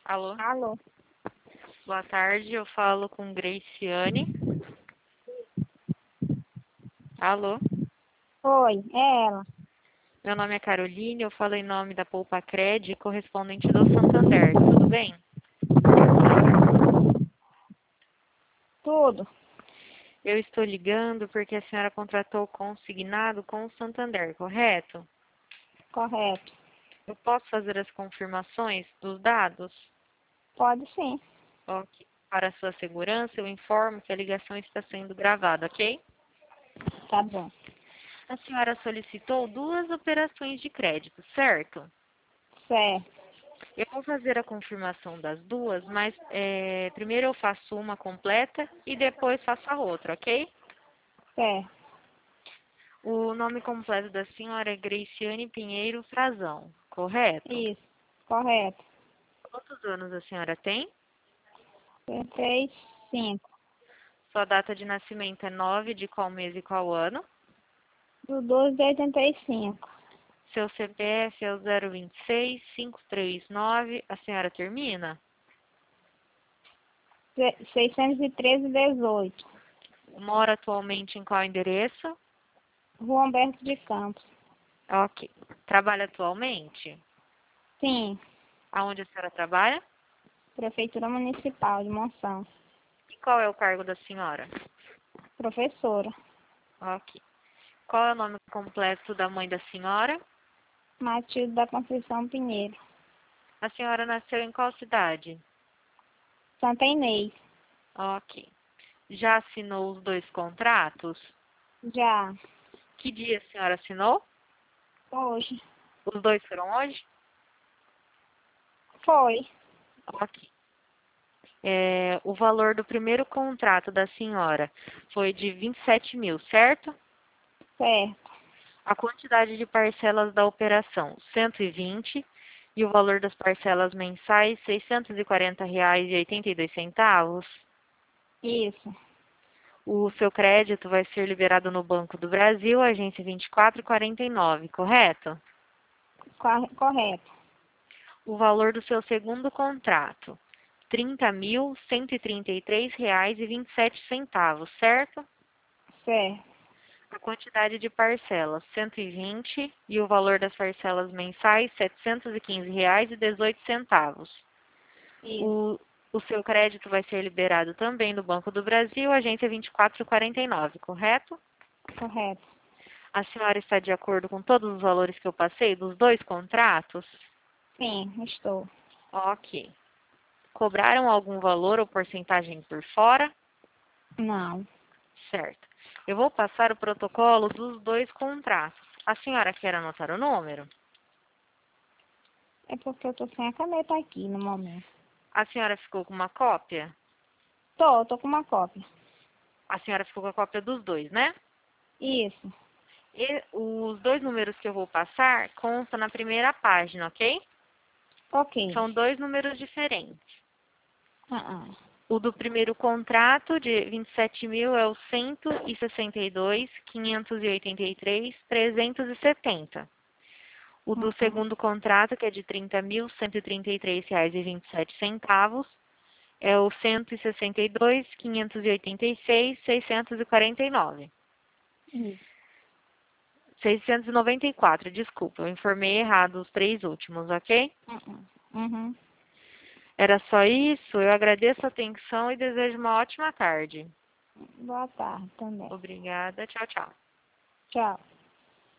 Alô, Alô? boa tarde, eu falo com Graciane. Alô, Oi, é ela. meu nome é Caroline, eu falo em nome da Poupa Cred, correspondente do Santander, tudo bem? Tudo? Eu estou ligando porque a senhora contratou consignado com o Santander, correto? Correto. Eu posso fazer as confirmações dos dados? Pode sim. Ok. Para a sua segurança, eu informo que a ligação está sendo gravada, ok? Tá bom. A senhora solicitou duas operações de crédito, certo? Certo. Eu vou fazer a confirmação das duas, mas primeiro eu faço uma completa e depois faço a outra, ok? Certo. O nome completo da senhora é Graciane Pinheiro Frazão, correto? Isso. Correto. Quantos anos a senhora tem? 35. Sua data de nascimento é 9 de qual mês e qual ano? Do 12 de 85. Seu CPF é o 026-539, a senhora termina? 613,18. Mora atualmente em qual endereço? Rua Humberto de Campos. Ok. Trabalha atualmente? Sim. Aonde a senhora trabalha? Prefeitura Municipal de Monção. E qual é o cargo da senhora? Professora. Ok. Qual é o nome completo da mãe da senhora? Matilde da Conceição Pinheiro. A senhora nasceu em qual cidade? Santa Inês. Ok. Já assinou os dois contratos? Já. Que dia a senhora assinou? Hoje. Os dois foram hoje? Foi. Ok. O valor do primeiro contrato da senhora foi de 27 mil, certo? Certo. A quantidade de parcelas da operação, 120, e o valor das parcelas mensais, R$ 640,82. Isso. O seu crédito vai ser liberado no Banco do Brasil, agência 2449, correto? Correto. O valor do seu segundo contrato, R$ 30.133,27, certo? Certo. A quantidade de parcelas, 120, e o valor das parcelas mensais, R$ 715,18. Isso. O seu crédito vai ser liberado também no Banco do Brasil, agência 2449, correto? Correto. A senhora está de acordo com todos os valores que eu passei dos dois contratos? Sim, estou. Ok. Cobraram algum valor ou porcentagem por fora? Não. Certo. Eu vou passar o protocolo dos dois contratos. A senhora quer anotar o número? É porque eu tô sem a caneta aqui no momento. A senhora ficou com uma cópia? Tô com uma cópia. A senhora ficou com a cópia dos dois, né? Isso. E os dois números que eu vou passar constam na primeira página, ok? Ok. São dois números diferentes. Ah, ah. O do primeiro contrato, de 27 mil, é o 162.583.370. O do segundo contrato, que é de R$ 30.133,27, é o 162.586.649. Isso. 694, desculpa, eu informei errado os três últimos, ok? Ah, ah. Uhum. Era só isso, eu agradeço a atenção e desejo uma ótima tarde. Boa tarde também. Obrigada, tchau, tchau. Tchau.